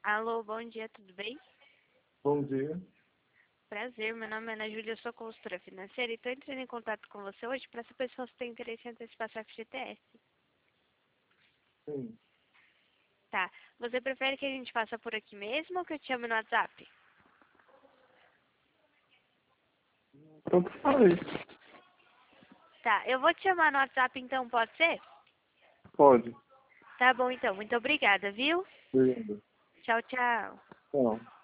Alô, bom dia, tudo bem? Bom dia. Prazer, meu nome é Ana Júlia, eu sou consultora financeira e estou entrando em contato com você hoje para saber se você tem interesse em antecipar sua FGTS. Sim. Tá, você prefere que a gente faça por aqui mesmo ou que eu te chame no WhatsApp? Tanto faz. Tá, eu vou te chamar no WhatsApp então, pode ser? Pode. Tá bom então, muito obrigada, viu? Obrigado. Tchau, tchau. Tchau.